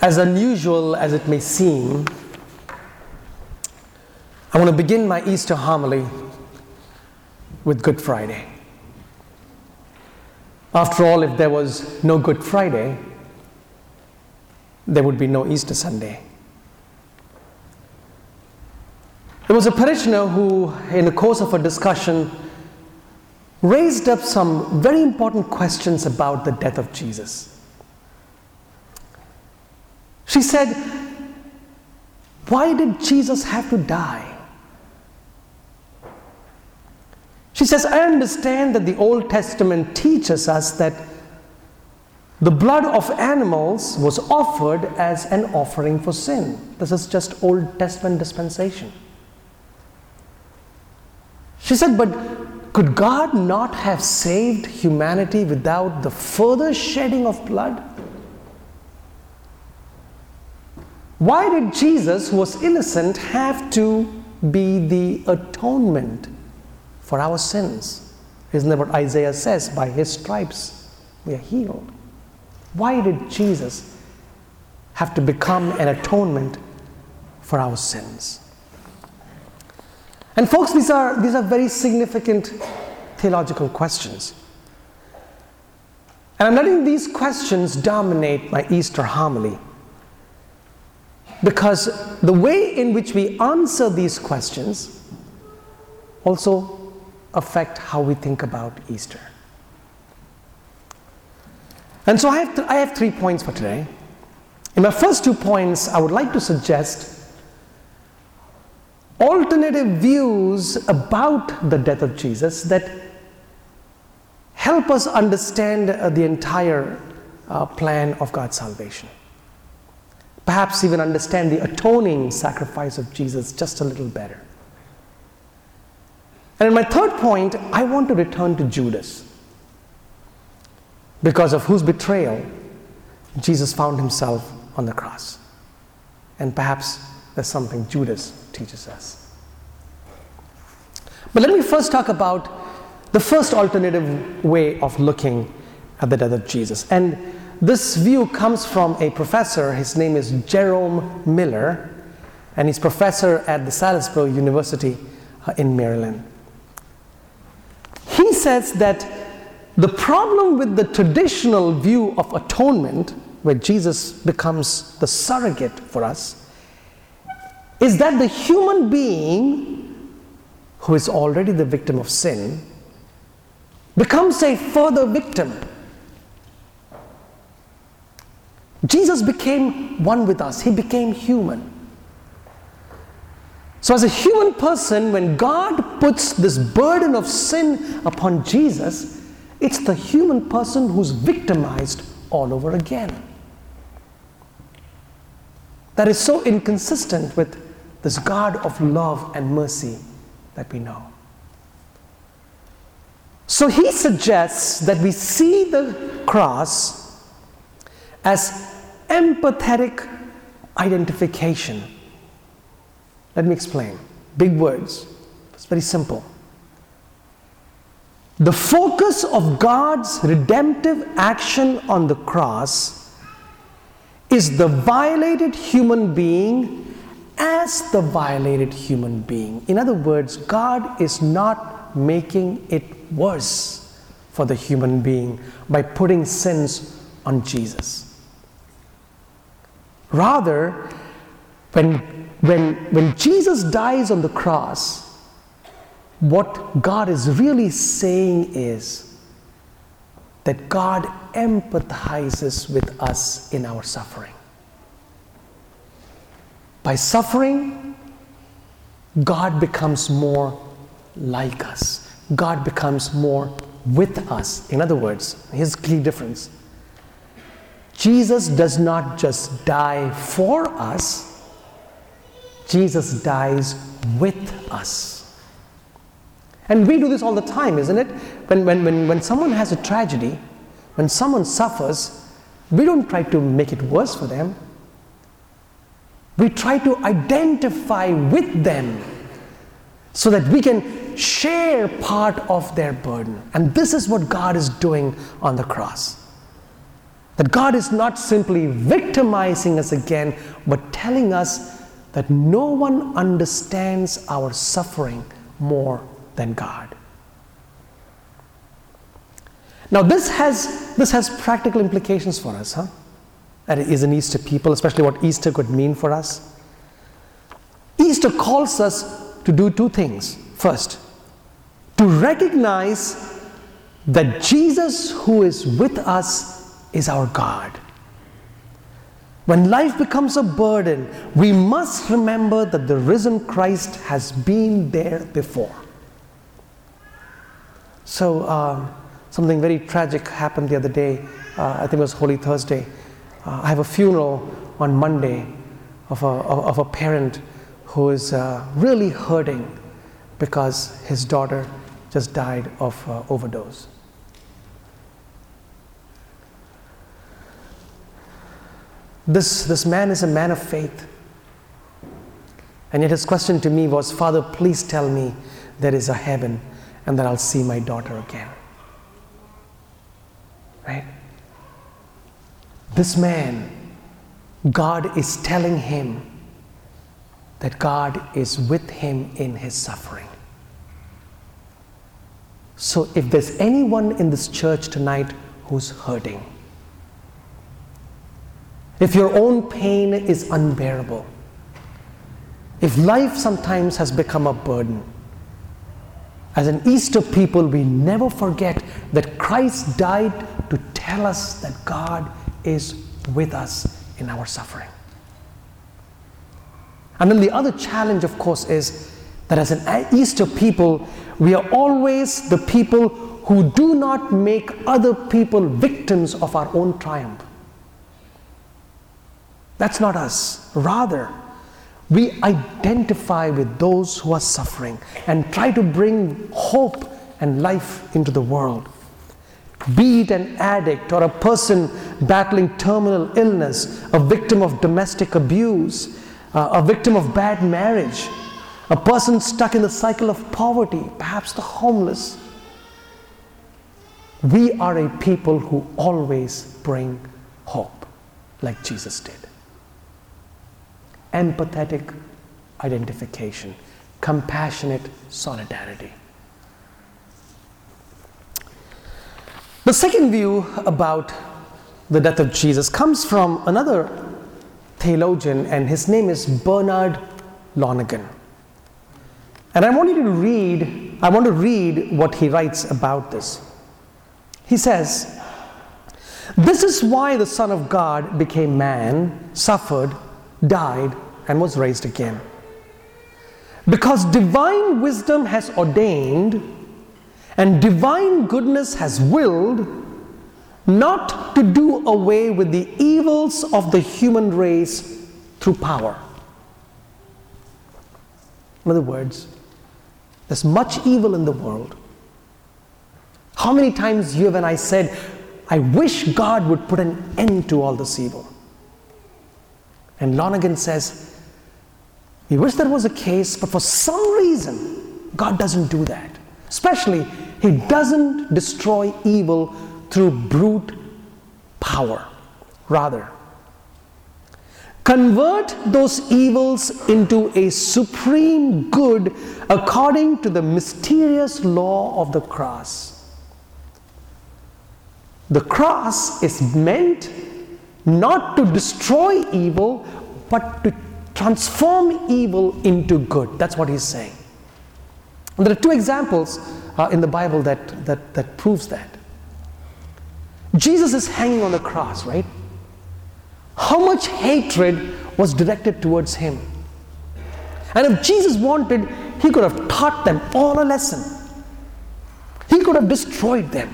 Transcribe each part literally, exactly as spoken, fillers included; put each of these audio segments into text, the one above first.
As unusual as it may seem, I want to begin my Easter homily with Good Friday. After all, if there was no Good Friday, there would be no Easter Sunday. There was a parishioner who, in the course of a discussion, raised up some very important questions about the death of Jesus. She said, "Why did Jesus have to die?" She says, "I understand that the Old Testament teaches us that the blood of animals was offered as an offering for sin." This is just Old Testament dispensation. She said, "But could God not have saved humanity without the further shedding of blood? Why did Jesus, who was innocent, have to be the atonement for our sins? Isn't that what Isaiah says? By his stripes we are healed. Why did Jesus have to become an atonement for our sins?" And folks, these are, these are very significant theological questions. And I'm letting these questions dominate my Easter homily, because the way in which we answer these questions also affect how we think about Easter. And so I have, th- I have three points for today. In my first two points, I would like to suggest alternative views about the death of Jesus that help us understand uh, the entire uh, plan of God's salvation. Perhaps even understand the atoning sacrifice of Jesus just a little better. And in my third point, I want to return to Judas, because of whose betrayal Jesus found himself on the cross. And perhaps there's something Judas teaches us. But let me first talk about the first alternative way of looking at the death of Jesus. And this view comes from a professor. His name is Jerome Miller, and he's professor at the Salisbury University uh, in Maryland. He says that the problem with the traditional view of atonement, where Jesus becomes the surrogate for us, is that the human being, who is already the victim of sin, becomes a further victim. Jesus became one with us. He became human. So as a human person, when God puts this burden of sin upon Jesus, it's the human person who's victimized all over again. That is so inconsistent with this God of love and mercy that we know. So he suggests that we see the cross as empathetic identification. Let me explain. Big words. It's very simple. The focus of God's redemptive action on the cross is the violated human being as the violated human being. In other words, God is not making it worse for the human being by putting sins on Jesus. Rather, when, when, when Jesus dies on the cross, what God is really saying is that God empathizes with us in our suffering. By suffering, God becomes more like us. God becomes more with us. In other words, here's the key difference. Jesus does not just die for us, Jesus dies with us. And we do this all the time, isn't it? When, when, when, when someone has a tragedy, when someone suffers, we don't try to make it worse for them. We try to identify with them so that we can share part of their burden. And this is what God is doing on the cross. That God is not simply victimizing us again, but telling us that no one understands our suffering more than God. Now this has, this has practical implications for us, huh? As an Easter people, especially what Easter could mean for us. Easter calls us to do two things. First, to recognize that Jesus who is with us is our God. When life becomes a burden, we must remember that the risen Christ has been there before. So, um, something very tragic happened the other day. Uh, I think it was Holy Thursday. Uh, I have a funeral on Monday of a, of a parent who is uh, really hurting because his daughter just died of uh, overdose. This, this man is a man of faith. And yet his question to me was, Father, please tell me there is a heaven and that I'll see my daughter again. Right? This man, God is telling him that God is with him in his suffering. So if there's anyone in this church tonight who's hurting, if your own pain is unbearable, if life sometimes has become a burden, as an Easter people, we never forget that Christ died to tell us that God is with us in our suffering. And then the other challenge, of course, is that as an Easter people, we are always the people who do not make other people victims of our own triumph. That's not us. Rather, we identify with those who are suffering and try to bring hope and life into the world. Be it an addict or a person battling terminal illness, a victim of domestic abuse, uh, a victim of bad marriage, a person stuck in the cycle of poverty, perhaps the homeless. We are a people who always bring hope, like Jesus did. Empathetic identification, compassionate solidarity. The second view about the death of Jesus comes from another theologian, and his name is Bernard Lonergan. And I want you to read, I want to read what he writes about this. He says, "This is why the Son of God became man, suffered, died, and was raised again. Because divine wisdom has ordained and divine goodness has willed not to do away with the evils of the human race through power." In other words, there's much evil in the world. How many times you and I said, I wish God would put an end to all this evil? And Lonergan says, we wish that was the case, but for some reason, God doesn't do that. Especially, He doesn't destroy evil through brute power. Rather, convert those evils into a supreme good according to the mysterious law of the cross. The cross is meant not to destroy evil, but to transform evil into good. That's what he's saying. And there are two examples uh, in the Bible that, that, that proves that. Jesus is hanging on the cross, right? How much hatred was directed towards him? And if Jesus wanted, he could have taught them all a lesson. He could have destroyed them.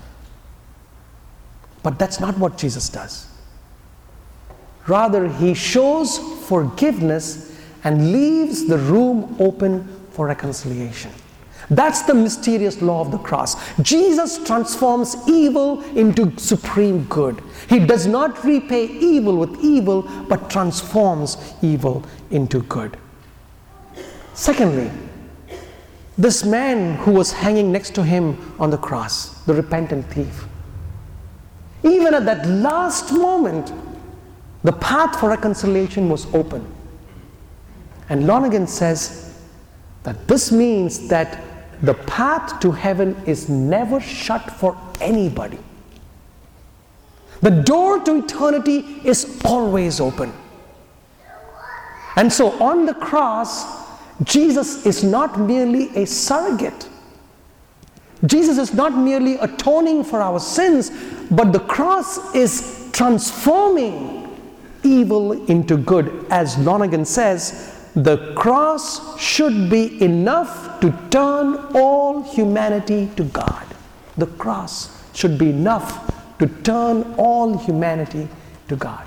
But that's not what Jesus does. Rather, he shows forgiveness and leaves the room open for reconciliation. That's the mysterious law of the cross. Jesus transforms evil into supreme good. He does not repay evil with evil, but transforms evil into good. Secondly, this man who was hanging next to him on the cross, the repentant thief, Even at that last moment, the path for reconciliation was open. And Lonergan says that this means that the path to heaven is never shut for anybody. The door to eternity is always open. And so on the cross, Jesus is not merely a surrogate. Jesus is not merely atoning for our sins, but the cross is transforming evil into good. As Lonergan says, the cross should be enough to turn all humanity to God. The cross should be enough to turn all humanity to God.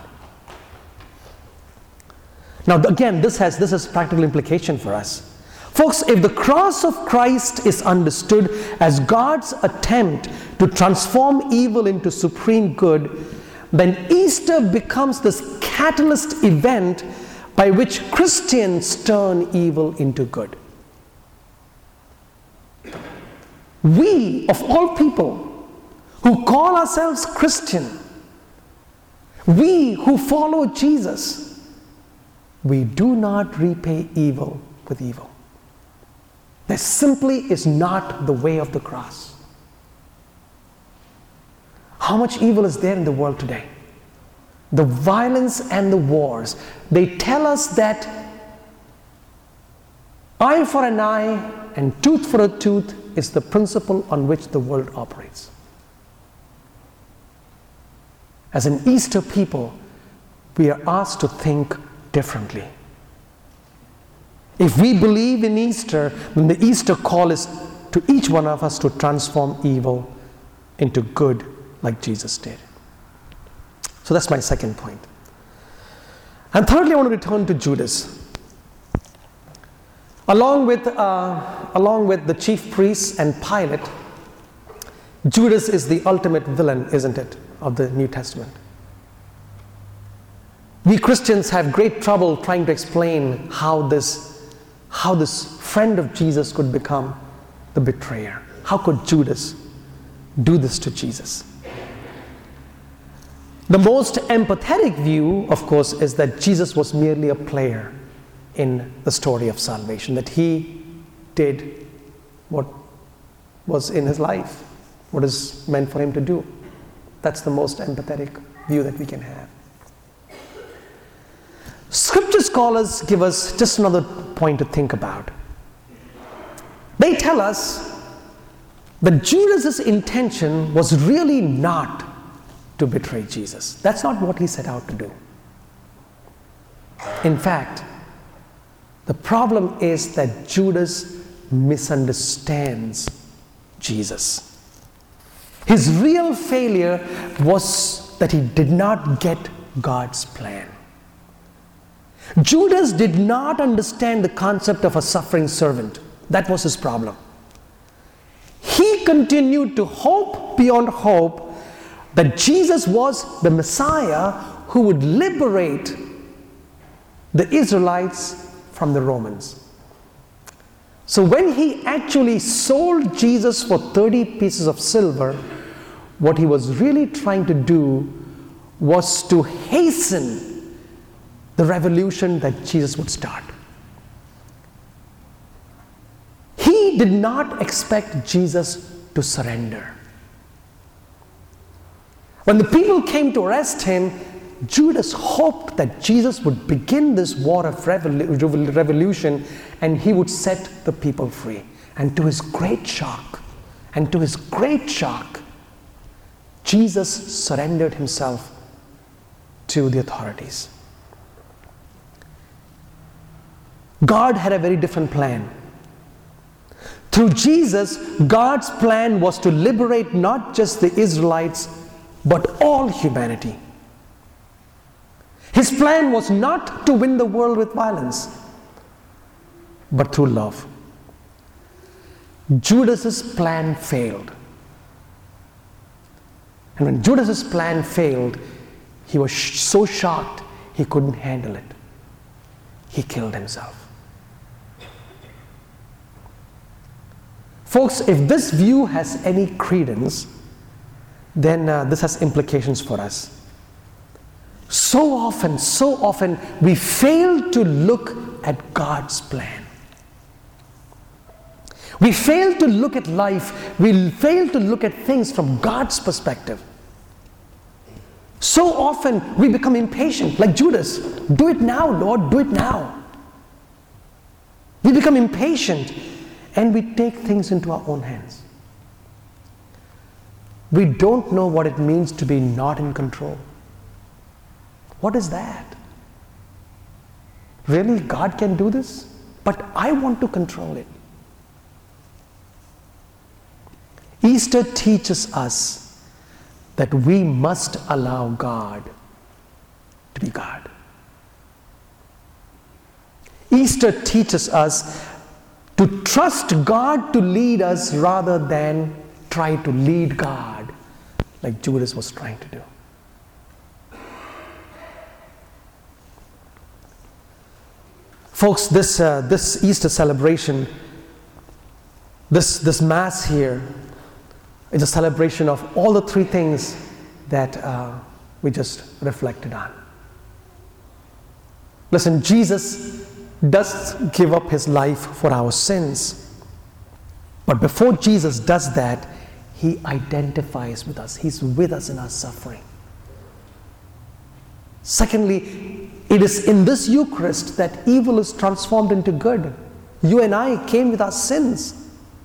Now again, this has this has practical implication for us. Folks, if the cross of Christ is understood as God's attempt to transform evil into supreme good, then Easter becomes this catalyst event by which Christians turn evil into good. We, of all people, who call ourselves Christian, we who follow Jesus, we do not repay evil with evil. There simply is not the way of the cross. How much evil is there in the world today? The violence and the wars, they tell us that eye for an eye and tooth for a tooth is the principle on which the world operates. As an Easter people, we are asked to think differently. If we believe in Easter, then the Easter call is to each one of us to transform evil into good like Jesus did. So that's my second point. And thirdly, I want to return to Judas. Along with, uh, along with the chief priests and Pilate, Judas is the ultimate villain, isn't it, of the New Testament. We Christians have great trouble trying to explain how this, how this friend of Jesus could become the betrayer. How could Judas do this to Jesus? The most empathetic view, of course, is that Jesus was merely a player in the story of salvation, that he did what was in his life, what is meant for him to do. That's the most empathetic view that we can have. Scripture scholars give us just another point to think about. They tell us that Judas's intention was really not to betray Jesus. That's not what he set out to do. In fact, the problem is that Judas misunderstands Jesus. His real failure was that he did not get God's plan. Judas did not understand the concept of a suffering servant. That was his problem. He continued to hope beyond hope that Jesus was the Messiah who would liberate the Israelites from the Romans. So when he actually sold Jesus for thirty pieces of silver, what he was really trying to do was to hasten the revolution that Jesus would start. He did not expect Jesus to surrender. When the people came to arrest him, Judas hoped that Jesus would begin this war of revol- revolution and he would set the people free. And to his great shock, and to his great shock, Jesus surrendered himself to the authorities. God had a very different plan. Through Jesus, God's plan was to liberate not just the Israelites, but all humanity. His plan was not to win the world with violence, but through love. Judas's plan failed. And when Judas's plan failed, he was sh- so shocked he couldn't handle it. He killed himself. Folks, if this view has any credence, then uh, this has implications for us. So often, so often, we fail to look at God's plan. We fail to look at life. We fail to look at things from God's perspective. So often, we become impatient, like Judas. Do it now, Lord, do it now. We become impatient and we take things into our own hands. We don't know what it means to be not in control. What is that? Really, God can do this? But I want to control it. Easter teaches us that we must allow God to be God. Easter teaches us to trust God to lead us rather than try to lead God like Judas was trying to do. Folks, this, uh, this Easter celebration, this, this Mass here, is a celebration of all the three things that uh, we just reflected on. Listen, Jesus does give up his life for our sins. But before Jesus does that, he identifies with us. He's with us in our suffering. Secondly, it is in this Eucharist that evil is transformed into good. You and I came with our sins.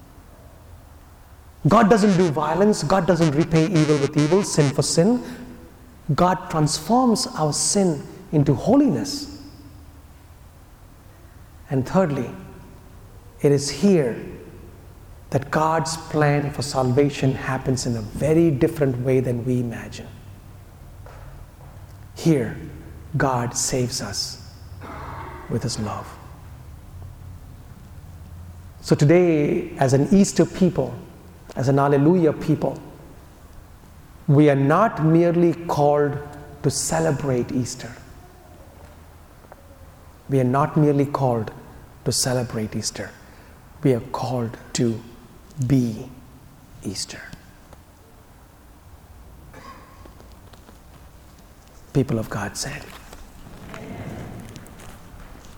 God doesn't do violence. God doesn't repay evil with evil, sin for sin. God transforms our sin into holiness. And thirdly, it is here that God's plan for salvation happens in a very different way than we imagine. Here, God saves us with his love. So today, as an Easter people, as an Alleluia people, we are not merely called to celebrate Easter. We are not merely called to celebrate Easter. We are called to be Easter. People of God said,